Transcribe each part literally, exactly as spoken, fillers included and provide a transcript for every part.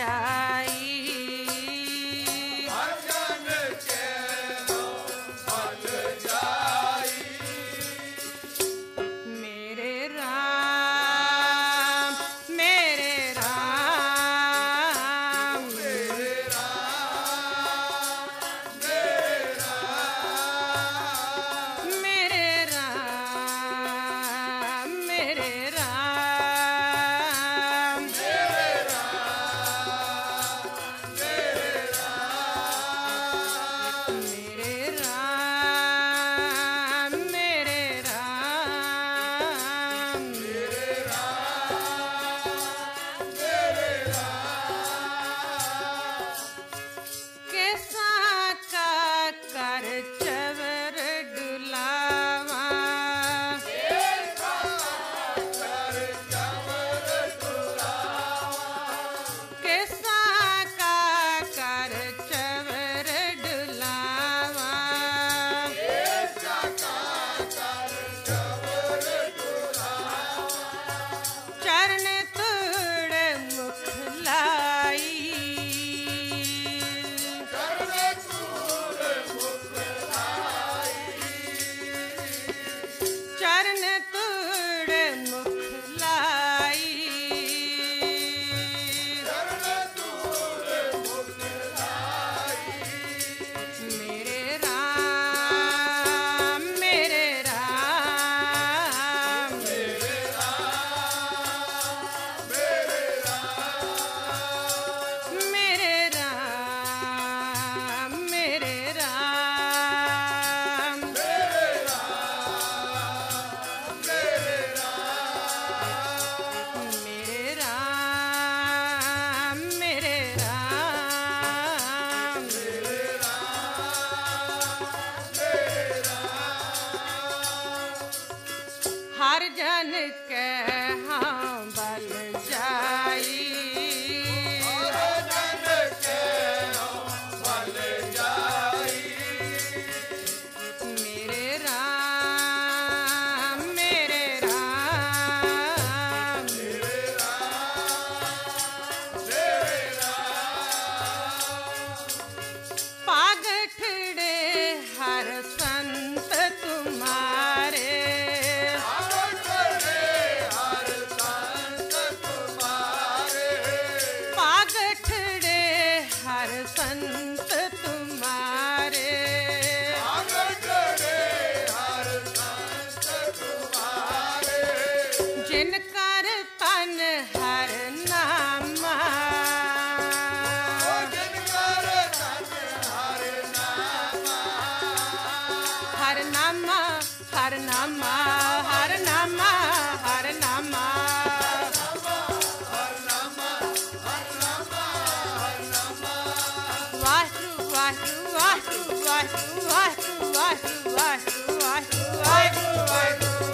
जाई। भजन केरो फल जाई। मेरे राम मेरे राम मेरे राम मेरे राम मेरे राम मेरे राम मेरे राम मेरे राम मेरे राम मेरे राम मेरे राम मेरे राम कैसा का कर चवर डुलावा कर चवर डुलावा। कैसा का कर चवर डुलावा चरण तुड़ मुख लाई चरण तुड़ मुख लाई मेरे राम मेरे राम मेरे राम मेरे राम मेरे राम मेरे राम हर जन के हाँ बल जाई मेरे राम मेरे राम पागठड़े हर संत तुम्हारे पागठड़े हर संत तुम्हारे जिनकर तन हर नामा हर नामा हर नामा हर नामा हर नामा वाहिगुरु वाहिगुरु वाहिगुरु वाहिगुरु वाहिगुरु वाहिगुरु वाहिगुरु वाहिगुरु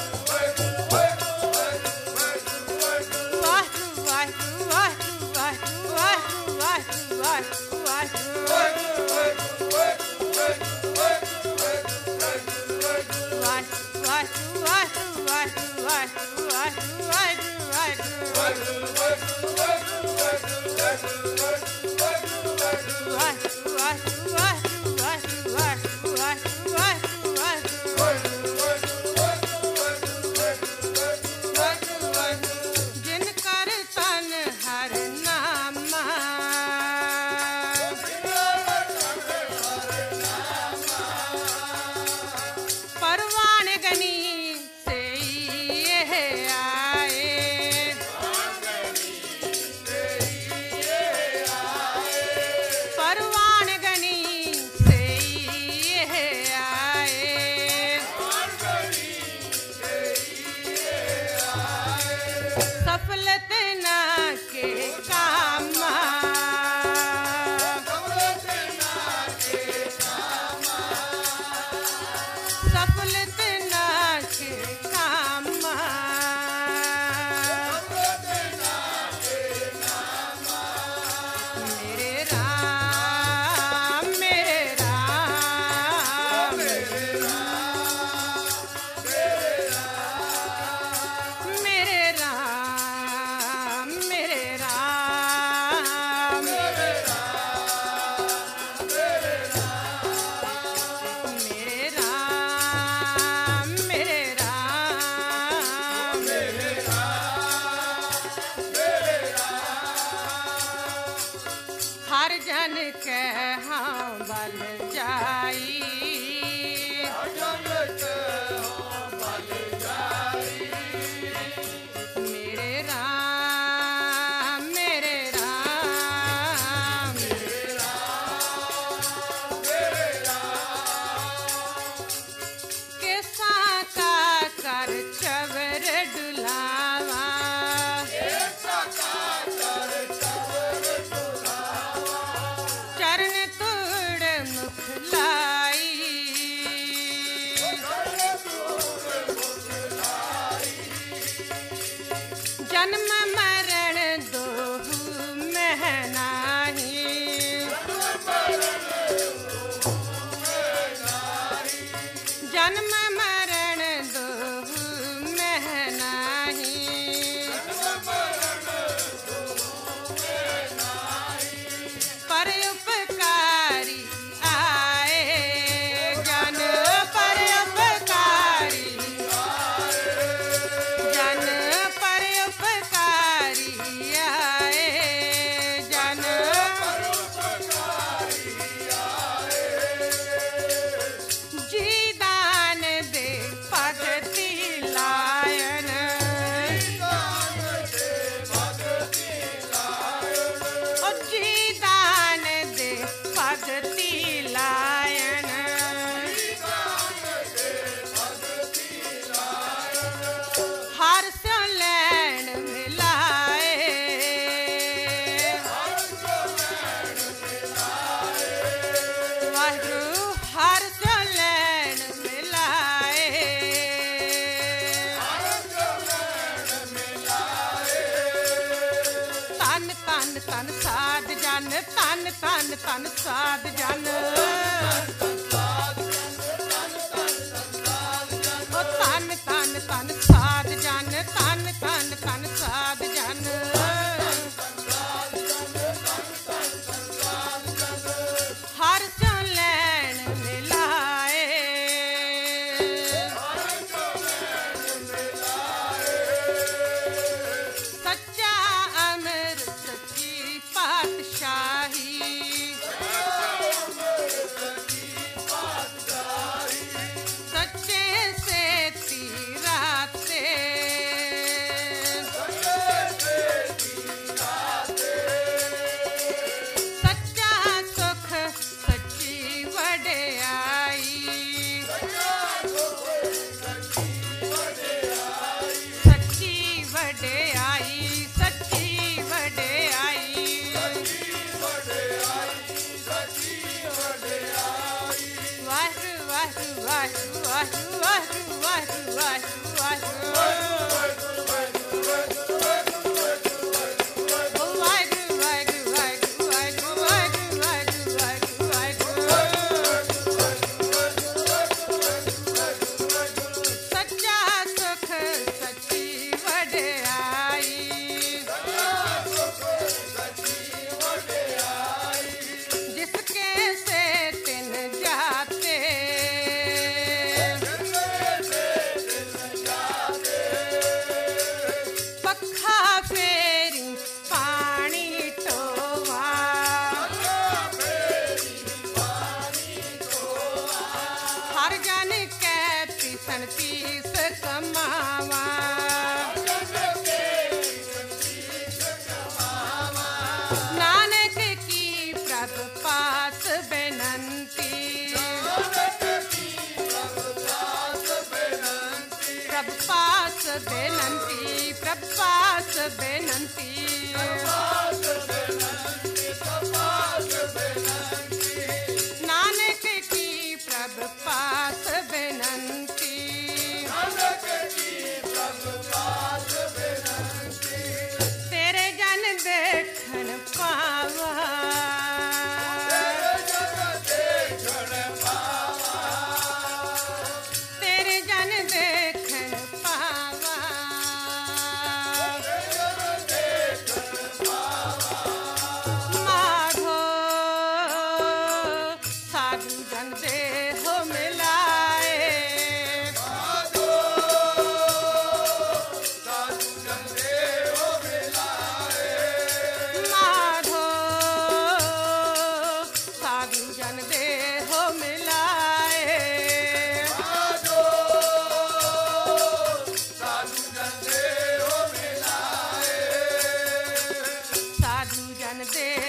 जिनकर तन हर नामा परवान गनी से ये आए परवान गनी से ये आए सफलत ना के कामा सफलत ना के कामा मेरे राम मेरे राम मेरे राम मेरे राम हर जन के हाँ बल जाई जन के हो बल जाई मेरे राम मेरे राम मेरे राम मेरे राम किसा का कर चवर डुलावा चरण तुड़ मुख लाई जन्म मरण दोहु में नाही जन्म मरण दोहु में नाही पर उपकारी आए जन पर उपकारी जन पर उपकारी आए जन जी दान दे भगति लायन ओ जी दान दे भगति लायन हर सो लैन मिलाए वाहिगुरु हर सो लैन मिलाए तन तन तन साध जन तन तन तन साध जन ओ तन तन तन साध जन तन तन तन साध जन हर सो लैन मिलाए सच्चा अमर सच्ची पातशाही सच्चे से तीराते सच्चा सुख सच्ची वड्याई सच्ची वड्याई सच्ची वड्याई वाहिगुरु वाहिगुरु वाहिगुरु वाहिगुरु वाहिगुरु वाहिगुरु वाहिगुरु ओ वाहिगुरु वाहिगुरु वाहिगुरु वाहिगुरु वाहिगुरु वाहिगुरु वाहिगुरु सच्चा सुख सच्ची वड्याई जिसके से तिन जाते पखा फेरी पानी टोवा हर जन के पिसन पीस कमावा नानक की प्रभ पास बेनंती प्रभ पास बेनंती प्रभ पास बेनंती नानक की प्रभ पास बेनंती तेरे जन देखन पावा तेरे जन देखन पावा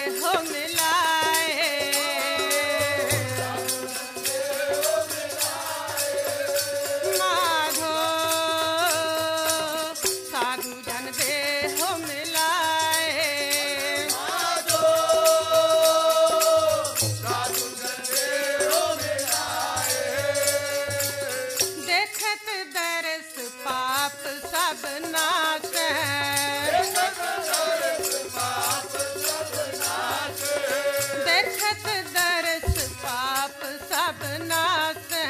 हो मिलाए, माधो साधु जन दे हो मिलाए, देखत दरस पाप सब नासै, देखत दरस पाप सब नासै,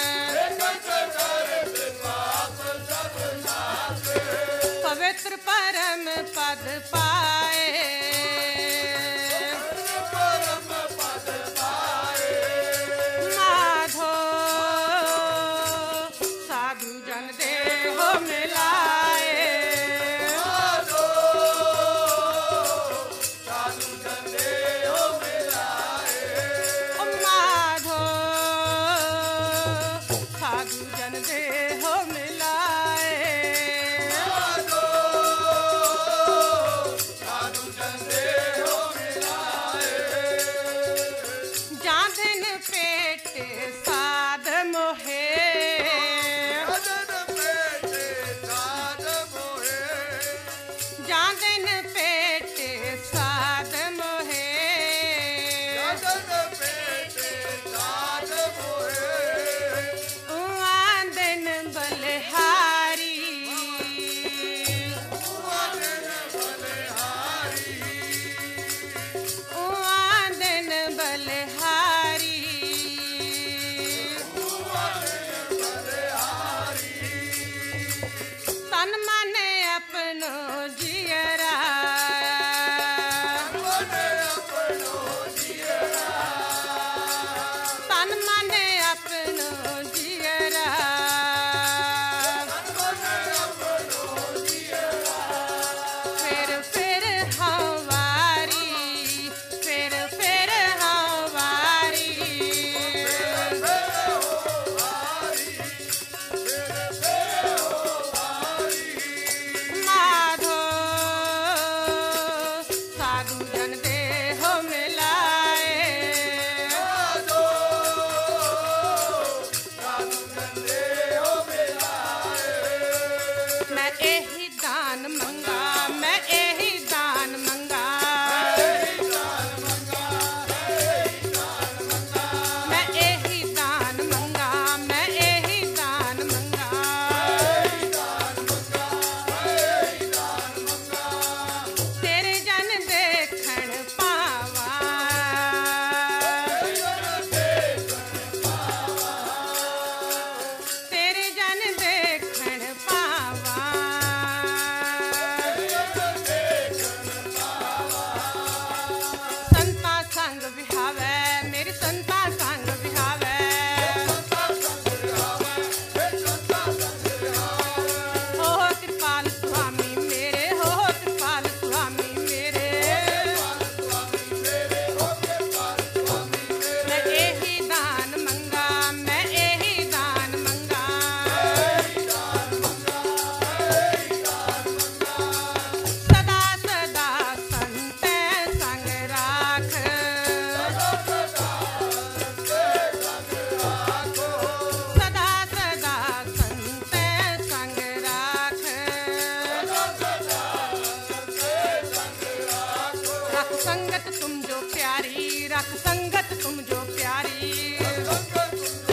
पवित्र परम पद पाए, माधो साधु जन दे हो मिलाए, ओ माधो साधु जन दे हो मिलाए, जाधन पेट साध मोहे, जाधन पेट साध मोहे, उआंदन बलिहारी, उआंदन बलिहारी, तन मन अपनो जियरा, तन मन अपनो जियरा, फिर फिर हवारी, फिर फिर हवारी, माधो साधु जन दे हो मिलाए, मैं एही दान मंगा, मैं एही दान मंगा, मैं एही दान मंगा, मैं एही दान मंगा, तेरे जन देखण पावा, तेरे जन देखण पावा, संता संग विहावे, मेरी संता संग विहावे, हो कृपाल स्वामी मेरे, हो कृपाल स्वामी मेरे, मैं एही दान मंगा, मैं एही दान मंगा, सदा सदा संते संग राख, सदा सदा संते संग राख, रख संगत तुम जो प्यारी, रख संगत तुम जो प्यारी,